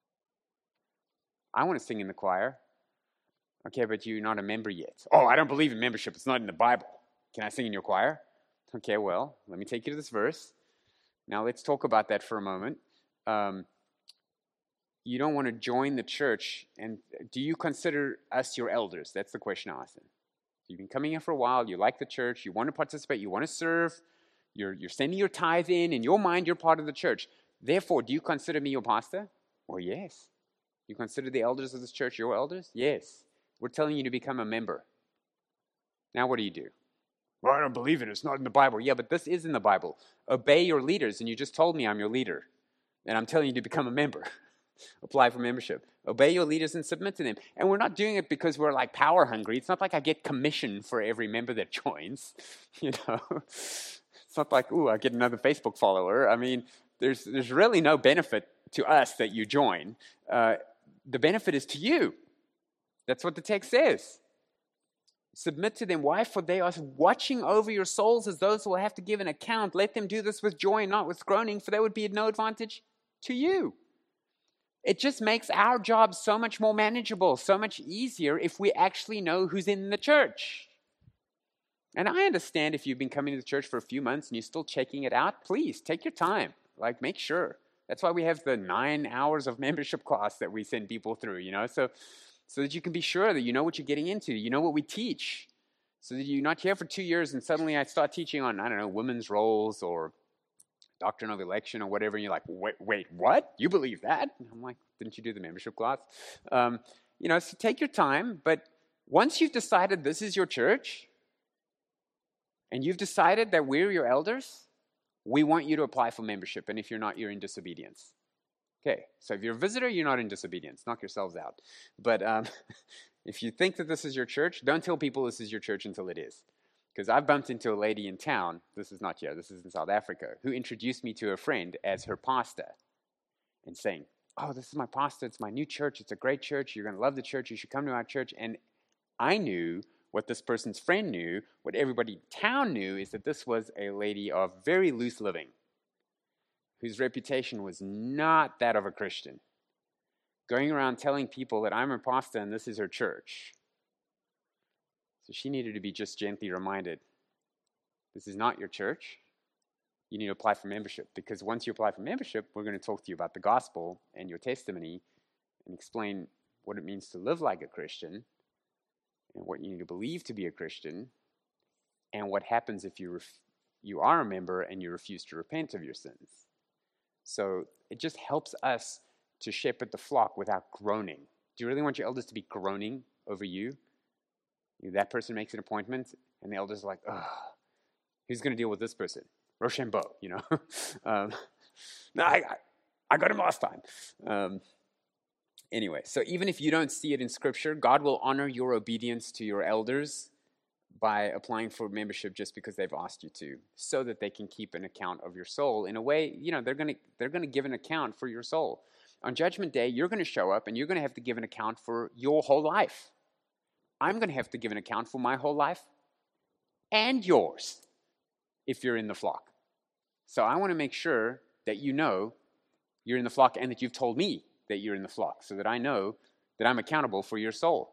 I want to sing in the choir. Okay, but you're not a member yet. Oh, I don't believe in membership. It's not in the Bible. Can I sing in your choir? Okay, well, let me take you to this verse. Now let's talk about that for a moment. You don't want to join the church, and do you consider us your elders? That's the question I asked them. You've been coming here for a while. You like the church. You want to participate. You want to serve. You're sending your tithe in. In your mind, you're part of the church. Therefore, do you consider me your pastor? Well, yes. You consider the elders of this church your elders? Yes. We're telling you to become a member. Now what do you do? Well, I don't believe it. It's not in the Bible. Yeah, but this is in the Bible. Obey your leaders, and you just told me I'm your leader. And I'm telling you to become a member. Apply for membership. Obey your leaders and submit to them. And we're not doing it because we're like power hungry. It's not like I get commission for every member that joins. You know, it's not like, ooh, I get another Facebook follower. I mean, there's really no benefit to us that you join. The benefit is to you. That's what the text says. Submit to them. Why? For they are watching over your souls as those who will have to give an account. Let them do this with joy and not with groaning, for that would be of no advantage to you. It just makes our job so much more manageable, so much easier if we actually know who's in the church. And I understand if you've been coming to the church for a few months and you're still checking it out, please take your time. Like, make sure. That's why we have the 9 hours of membership class that we send people through, you know, so that you can be sure that you know what you're getting into, you know what we teach, so that you're not here for 2 years and suddenly I start teaching on, I don't know, women's roles or doctrine of election or whatever, and you're like, wait, what? You believe that? And I'm like, didn't you do the membership class? You know, so take your time, but once you've decided this is your church, and you've decided that we're your elders, we want you to apply for membership, and if you're not, you're in disobedience. Okay, so if you're a visitor, you're not in disobedience. Knock yourselves out. But if you think that this is your church, don't tell people this is your church until it is. Because I bumped into a lady in town, this is not here, this is in South Africa, who introduced me to a friend as her pastor and saying, oh, this is my pastor, it's my new church, it's a great church, you're going to love the church, you should come to our church. And I knew what this person's friend knew, what everybody in town knew, is that this was a lady of very loose living, whose reputation was not that of a Christian, going around telling people that I'm her pastor and this is her church. So she needed to be just gently reminded, this is not your church. You need to apply for membership, because once you apply for membership, we're going to talk to you about the gospel and your testimony and explain what it means to live like a Christian and what you need to believe to be a Christian and what happens if you are a member and you refuse to repent of your sins. So it just helps us to shepherd the flock without groaning. Do you really want your elders to be groaning over you? That person makes an appointment, and the elders are like, oh, who's going to deal with this person? Rochambeau, you know. No, I got him last time. Anyway, so even if you don't see it in Scripture, God will honor your obedience to your elders by applying for membership just because they've asked you to, so that they can keep an account of your soul. In a way, you know, they're going to give an account for your soul. On Judgment Day, you're going to show up and you're going to have to give an account for your whole life. I'm going to have to give an account for my whole life and yours if you're in the flock. So I want to make sure that you know you're in the flock and that you've told me that you're in the flock, so that I know that I'm accountable for your soul.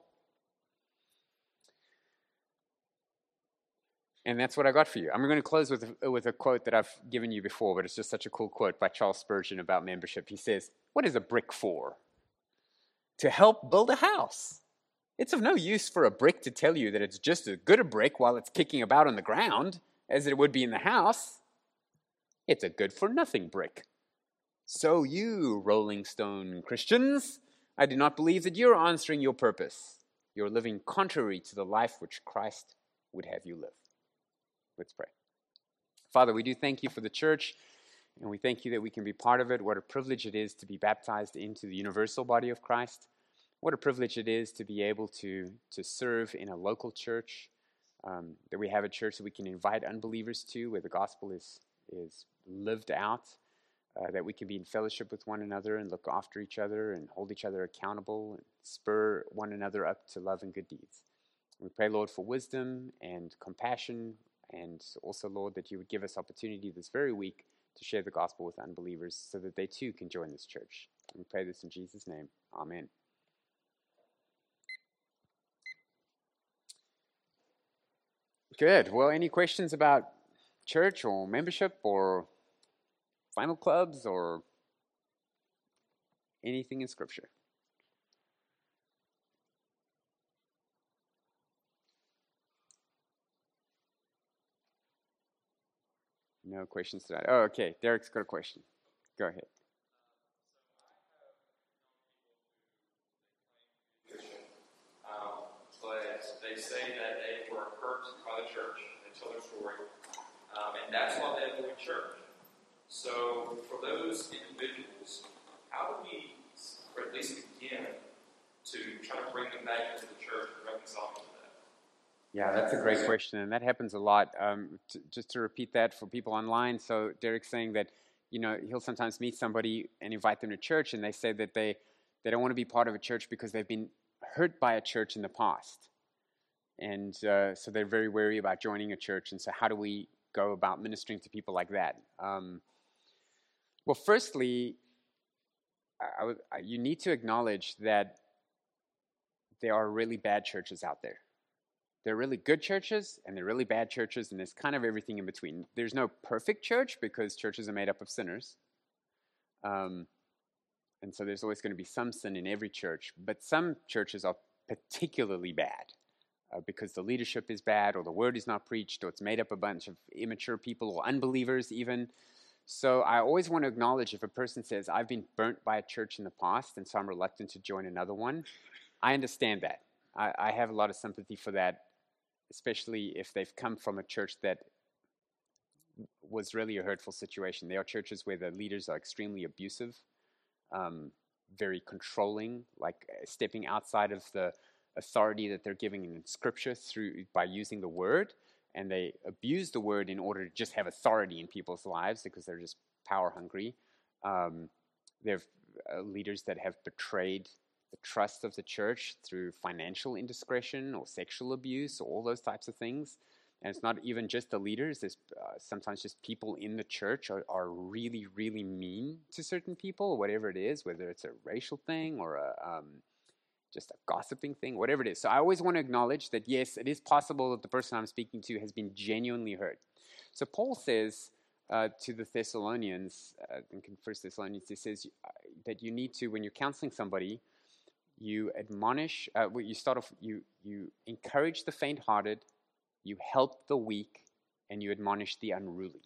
And that's what I got for you. I'm going to close with a quote that I've given you before, but it's just such a cool quote by Charles Spurgeon about membership. He says, what is a brick for? To help build a house. It's of no use for a brick to tell you that it's just as good a brick while it's kicking about on the ground as it would be in the house. It's a good-for-nothing brick. So you, Rolling Stone Christians, I do not believe that you're answering your purpose. You're living contrary to the life which Christ would have you live. Let's pray. Father, we do thank you for the church, and we thank you that we can be part of it. What a privilege it is to be baptized into the universal body of Christ. What a privilege it is to be able to serve in a local church, that we have a church that we can invite unbelievers to, where the gospel is lived out, that we can be in fellowship with one another and look after each other and hold each other accountable and spur one another up to love and good deeds. We pray, Lord, for wisdom and compassion, and also, Lord, that you would give us opportunity this very week to share the gospel with unbelievers so that they too can join this church. And we pray this in Jesus' name. Amen. Good. Well, any questions about church or membership or final clubs or anything in Scripture? No questions tonight. Oh, okay. Derek's got a question. Go ahead. But they say that they were hurt by the church. They tell their story, and that's why they avoid church. So, for those individuals, how do we, or at least begin, to try to bring them back into the church and reconcile them to that? Yeah, that's a great question, and that happens a lot. Just to repeat that for people online, so Derek's saying that, he'll sometimes meet somebody and invite them to church, and they say that they don't want to be part of a church because they've been hurt by a church in the past. And so they're very wary about joining a church, and so how do we go about ministering to people like that? Well, firstly, you need to acknowledge that there are really bad churches out there. There are really good churches, and there are really bad churches, and there's kind of everything in between. There's no perfect church because churches are made up of sinners. And so there's always going to be some sin in every church. But some churches are particularly bad because the leadership is bad, or the word is not preached, or it's made up a bunch of immature people or unbelievers even. So I always want to acknowledge if a person says, I've been burnt by a church in the past, and so I'm reluctant to join another one. I understand that. I have a lot of sympathy for that, especially if they've come from a church that was really a hurtful situation. There are churches where the leaders are extremely abusive, very controlling, like stepping outside of the authority that they're giving in Scripture by using the word, and they abuse the word in order to just have authority in people's lives because they're just power hungry. There are leaders that have betrayed the trust of the church through financial indiscretion or sexual abuse, or all those types of things. And it's not even just the leaders. There's sometimes just people in the church are really, really mean to certain people, whatever it is, whether it's a racial thing or just a gossiping thing, whatever it is. So I always want to acknowledge that, yes, it is possible that the person I'm speaking to has been genuinely hurt. So Paul says to the Thessalonians, in 1 Thessalonians, he says that you need to, when you're counseling somebody, you admonish, you start off, you encourage the faint-hearted, you help the weak, and you admonish the unruly.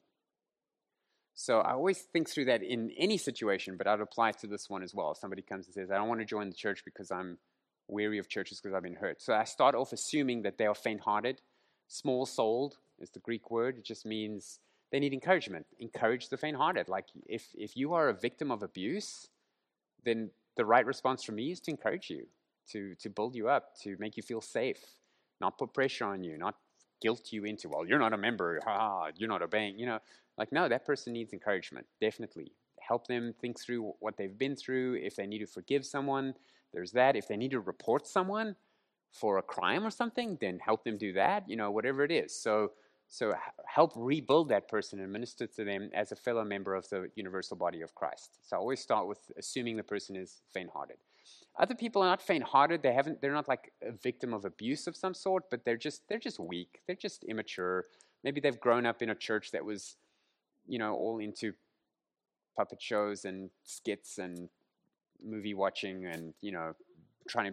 So I always think through that in any situation, but I'd apply to this one as well. If somebody comes and says, I don't want to join the church because I'm weary of churches because I've been hurt. So I start off assuming that they are faint-hearted. Small-souled is the Greek word. It just means they need encouragement. Encourage the faint-hearted. Like if you are a victim of abuse, then the right response from me is to encourage you, to build you up, to make you feel safe, not put pressure on you, not guilt you into, well, you're not a member, you're not obeying, Like, no, that person needs encouragement, definitely. Help them think through what they've been through. If they need to forgive someone, there's that. If they need to report someone for a crime or something, then help them do that, whatever it is. So help rebuild that person and minister to them as a fellow member of the universal body of Christ. So I always start with assuming the person is faint-hearted. Other people are not faint-hearted. They're not like a victim of abuse of some sort, but they're just weak. They're just immature. Maybe they've grown up in a church that was, all into puppet shows and skits and movie watching and, trying to be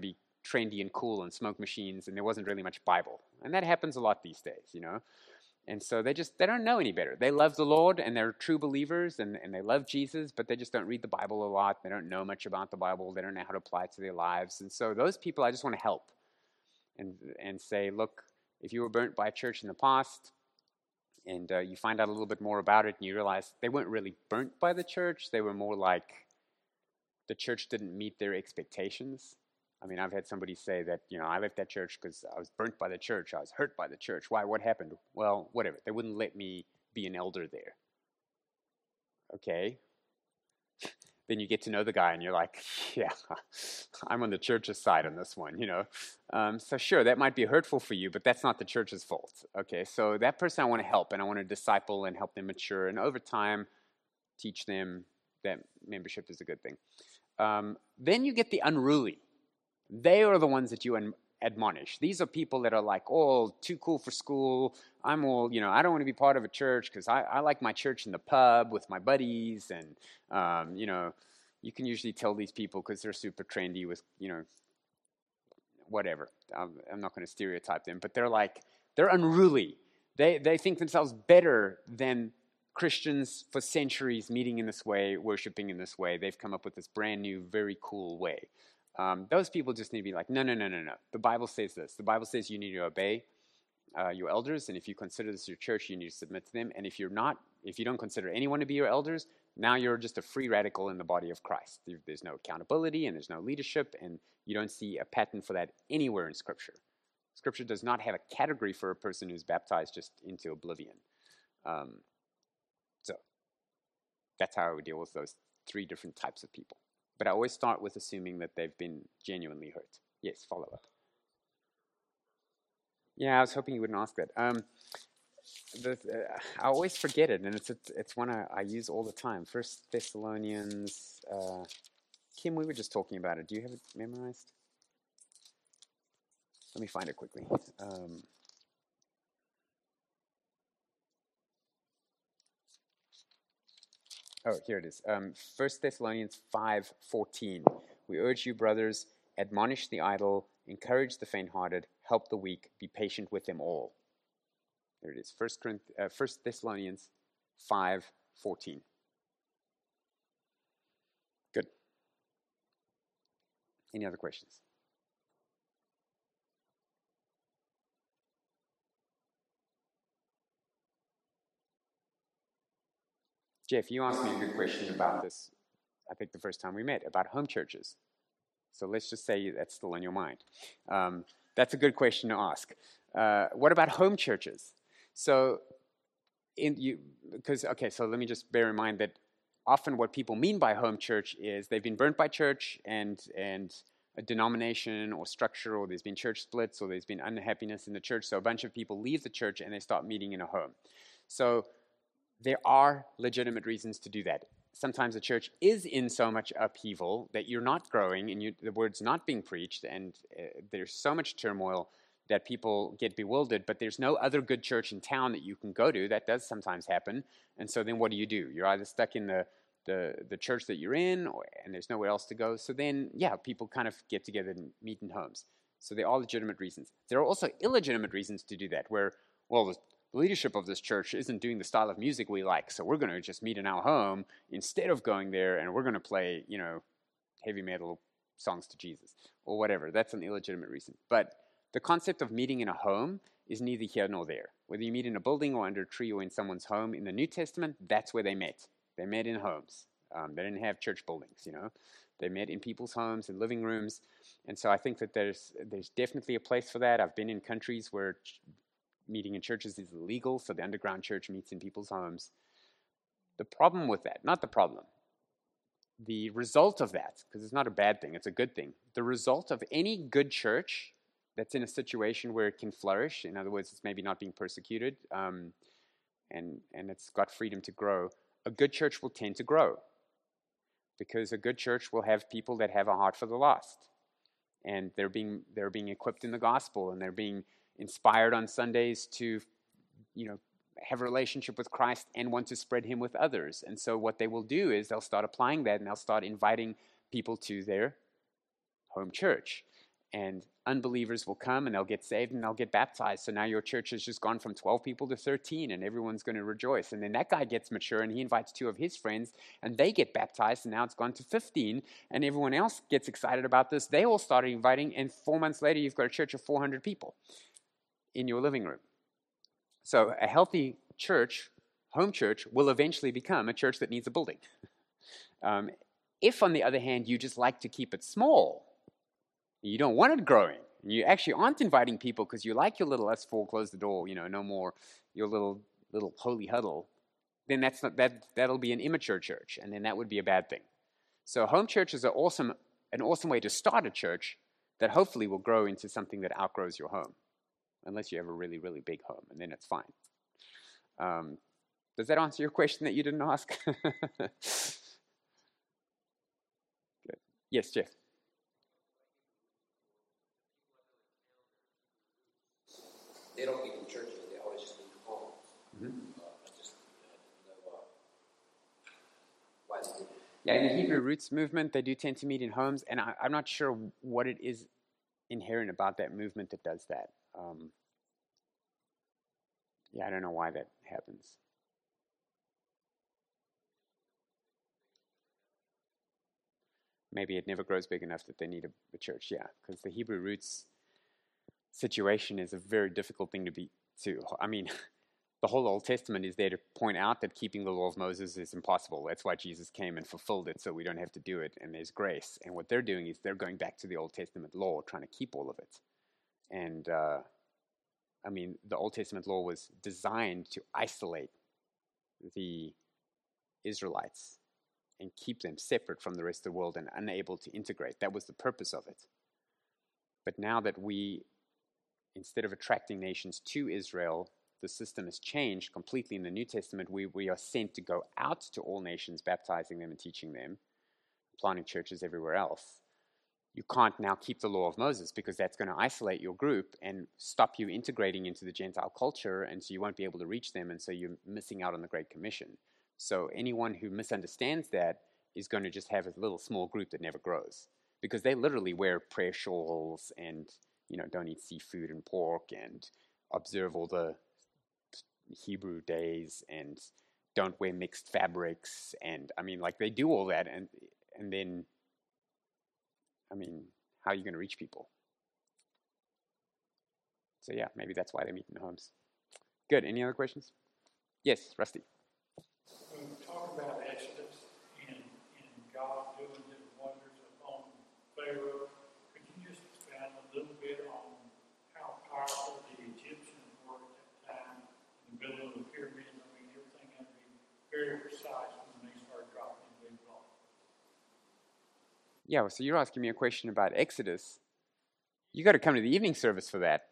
trendy and cool and smoke machines, and there wasn't really much Bible. And that happens a lot these days, And so they don't know any better. They love the Lord, and they're true believers, and they love Jesus, but they just don't read the Bible a lot. They don't know much about the Bible. They don't know how to apply it to their lives. And so those people, I just want to help and say, look, if you were burnt by a church in the past, and you find out a little bit more about it, and you realize they weren't really burnt by the church. They were more like the church didn't meet their expectations. I mean, I've had somebody say that, I left that church because I was burnt by the church. I was hurt by the church. Why? What happened? Well, whatever. They wouldn't let me be an elder there. Okay. Then you get to know the guy and you're like, yeah, I'm on the church's side on this one, So sure, that might be hurtful for you, but that's not the church's fault. Okay, so that person I want to help, and I want to disciple and help them mature, and over time teach them that membership is a good thing. Then you get the unruly. They are the ones that you admonish. These are people that are like, oh, too cool for school. I'm all, I don't want to be part of a church because I like my church in the pub with my buddies. And, you can usually tell these people because they're super trendy with, whatever. I'm not going to stereotype them, but they're unruly. They think themselves better than Christians for centuries meeting in this way, worshiping in this way. They've come up with this brand new, very cool way. Those people just need to be like, no. The Bible says this. The Bible says you need to obey your elders, and if you consider this your church, you need to submit to them. And if you don't consider anyone to be your elders, now you're just a free radical in the body of Christ. There's no accountability, and there's no leadership, and you don't see a pattern for that anywhere in Scripture. Scripture does not have a category for a person who's baptized just into oblivion. So that's how I would deal with those three different types of people. But I always start with assuming that they've been genuinely hurt. Yes, follow up. Yeah, I was hoping you wouldn't ask that. I always forget it, and it's one I use all the time. 1 Thessalonians. Kim, we were just talking about it. Do you have it memorized? Let me find it quickly. Oh, here it is. 1 Thessalonians 5:14. We urge you, brothers, admonish the idle, encourage the faint-hearted, help the weak, be patient with them all. There it is. 1 Thessalonians 5:14. Good. Any other questions? Jeff, you asked me a good question about this, I think the first time we met, about home churches. So let's just say that's still on your mind. That's a good question to ask. What about home churches? So let me just bear in mind that often what people mean by home church is they've been burnt by church and a denomination or structure, or there's been church splits, or there's been unhappiness in the church. So a bunch of people leave the church and they start meeting in a home. So there are legitimate reasons to do that. Sometimes the church is in so much upheaval that you're not growing and the word's not being preached, and there's so much turmoil that people get bewildered, but there's no other good church in town that you can go to. That does sometimes happen. And so then what do? You're either stuck in the church that you're in, and there's nowhere else to go. So then, people kind of get together and meet in homes. So there are legitimate reasons. There are also illegitimate reasons to do that, where, well, the leadership of this church isn't doing the style of music we like, so we're going to just meet in our home instead of going there, and we're going to play, heavy metal songs to Jesus, or whatever. That's an illegitimate reason. But the concept of meeting in a home is neither here nor there. Whether you meet in a building or under a tree or in someone's home, in the New Testament, that's where they met. They met in homes. They didn't have church buildings, They met in people's homes and living rooms. And so I think that there's definitely a place for that. I've been in countries where meeting in churches is illegal, so the underground church meets in people's homes. The problem with that, not the problem, the result of that, because it's not a bad thing, it's a good thing. The result of any good church that's in a situation where it can flourish, in other words, it's maybe not being persecuted, and it's got freedom to grow, a good church will tend to grow. Because a good church will have people that have a heart for the lost. And they're being equipped in the gospel, and they're being inspired on Sundays to, have a relationship with Christ and want to spread him with others. And so what they will do is they'll start applying that, and they'll start inviting people to their home church. and unbelievers will come and they'll get saved and they'll get baptized. So now your church has just gone from 12 people to 13 and everyone's going to rejoice. And then that guy gets mature and he invites 2 of his friends and they get baptized and now it's gone to 15 and everyone else gets excited about this. They all started inviting and 4 months later you've got a church of 400 people in your living room. So a healthy church, home church, will eventually become a church that needs a building. If, on the other hand, you just like to keep it small, you don't want it growing, and you actually aren't inviting people because you like your little S4, close the door, no more your little holy huddle, then that'll be an immature church, and then that would be a bad thing. So home church is an awesome way to start a church that hopefully will grow into something that outgrows your home, unless you have a really, really big home, and then it's fine. Does that answer your question that you didn't ask? Good. Yes, Jeff. They don't meet in churches, they always just meet in homes. Mm-hmm. Why is it? Yeah, in the Hebrew Roots movement, they do tend to meet in homes, and I'm not sure what it is inherent about that movement that does that. I don't know why that happens. Maybe it never grows big enough that they need a church, because the Hebrew Roots situation is a very difficult thing the whole Old Testament is there to point out that keeping the law of Moses is impossible. That's why Jesus came and fulfilled it, so we don't have to do it, and there's grace. And what they're doing is they're going back to the Old Testament law, trying to keep all of it. And, the Old Testament law was designed to isolate the Israelites and keep them separate from the rest of the world and unable to integrate. That was the purpose of it. But now that instead of attracting nations to Israel, the system has changed completely in the New Testament. We are sent to go out to all nations, baptizing them and teaching them, planting churches everywhere else. You can't now keep the law of Moses because that's going to isolate your group and stop you integrating into the Gentile culture, and so you won't be able to reach them, and so you're missing out on the Great Commission. So anyone who misunderstands that is going to just have a little small group that never grows, because they literally wear prayer shawls and don't eat seafood and pork and observe all the Hebrew days and don't wear mixed fabrics, and they do all that, and then how are you going to reach people? So maybe that's why they meet in homes. Good. Any other questions? Yes, Rusty. When we talk about Exodus and God doing his wonders upon Pharaoh, could you just expand a little bit on how powerful the Egyptians were at that time in the building of the pyramids? Everything had to be very precise when they started dropping the big blocks. Yeah, so you're asking me a question about Exodus. You got to come to the evening service for that.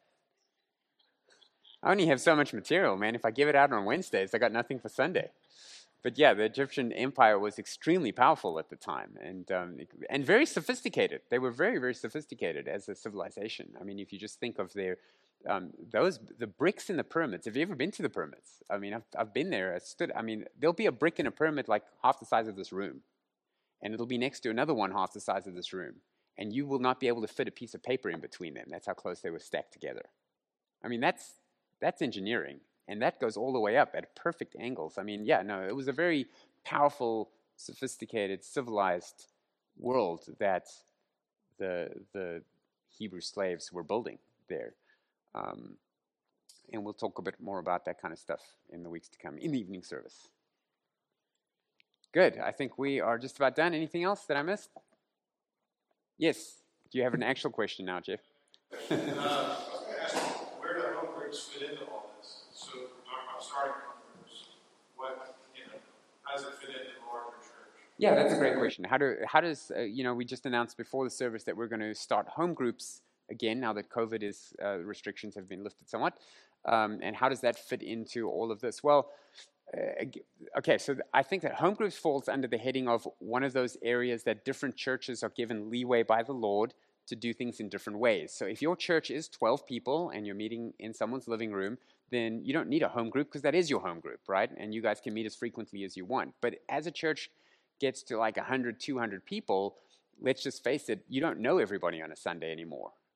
I only have so much material, man. If I give it out on Wednesdays, I got nothing for Sunday. But the Egyptian empire was extremely powerful at the time and very sophisticated. They were very, very sophisticated as a civilization. If you just think of the bricks in the pyramids. Have you ever been to the pyramids? I've been there. There'll be a brick in a pyramid like half the size of this room, and it'll be next to another one half the size of this room, and you will not be able to fit a piece of paper in between them. That's how close they were stacked together. That's engineering, and that goes all the way up at perfect angles. It was a very powerful, sophisticated, civilized world that the Hebrew slaves were building there. And we'll talk a bit more about that kind of stuff in the weeks to come in the evening service. Good. I think we are just about done. Anything else that I missed? Yes. Do you have an actual question now, Jeff? I was going to ask, where do home groups fit into all this? So we're talking about starting home groups. How does it fit into the larger church? Yeah, that's a great question. How does we just announced before the service that we're going to start home groups again now that COVID restrictions have been lifted somewhat, and how does that fit into all of this? Well, so I think that home groups falls under the heading of one of those areas that different churches are given leeway by the Lord to do things in different ways. So if your church is 12 people and you're meeting in someone's living room, then you don't need a home group because that is your home group, right? And you guys can meet as frequently as you want. But as a church gets to like 100, 200 people, let's just face it, you don't know everybody on a Sunday anymore.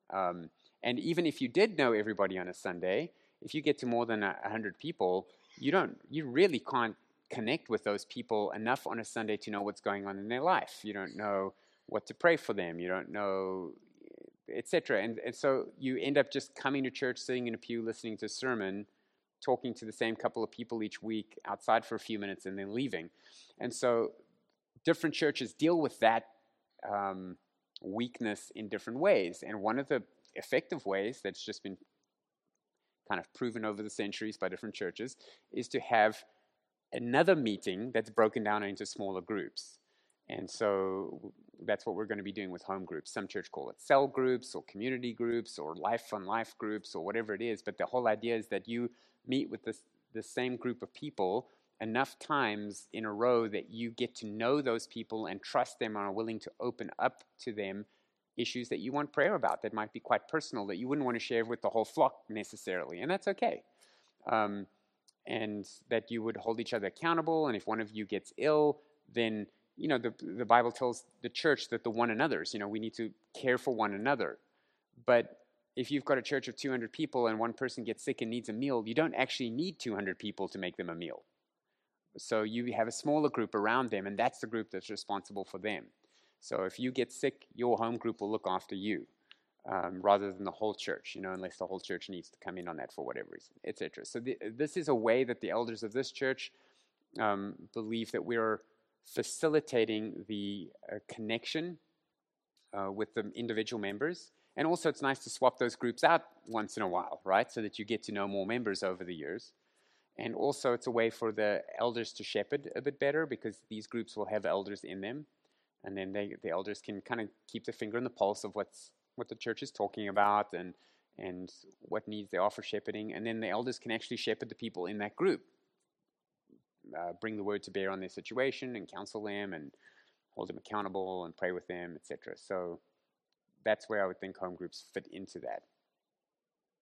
And even if you did know everybody on a Sunday, if you get to more than 100 people, you really can't connect with those people enough on a Sunday to know what's going on in their life. You don't know what to pray for them. You don't know, etc. And so you end up just coming to church, sitting in a pew, listening to a sermon, talking to the same couple of people each week outside for a few minutes and then leaving. And so different churches deal with that weakness in different ways. And one of the effective ways that's just been kind of proven over the centuries by different churches is to have another meeting that's broken down into smaller groups. And so that's what we're going to be doing with home groups. Some church call it cell groups or community groups or life on life groups or whatever it is. But the whole idea is that you meet with the same group of people enough times in a row that you get to know those people and trust them and are willing to open up to them issues that you want prayer about that might be quite personal, that you wouldn't want to share with the whole flock necessarily. And that's okay. And that you would hold each other accountable. And if one of you gets ill, then, the Bible tells the church that the one another's, we need to care for one another. But if you've got a church of 200 people and one person gets sick and needs a meal, you don't actually need 200 people to make them a meal. So you have a smaller group around them, and that's the group that's responsible for them. So if you get sick, your home group will look after you. Rather than the whole church, unless the whole church needs to come in on that for whatever reason, etc. So this is a way that the elders of this church believe that we're facilitating the connection with the individual members. And also it's nice to swap those groups out once in a while, right? So that you get to know more members over the years. And also it's a way for the elders to shepherd a bit better because these groups will have elders in them. And then the elders can kind of keep their finger on the pulse of what the church is talking about and what needs they are for shepherding. And then the elders can actually shepherd the people in that group, bring the word to bear on their situation and counsel them and hold them accountable and pray with them, etc. So that's where I would think home groups fit into that.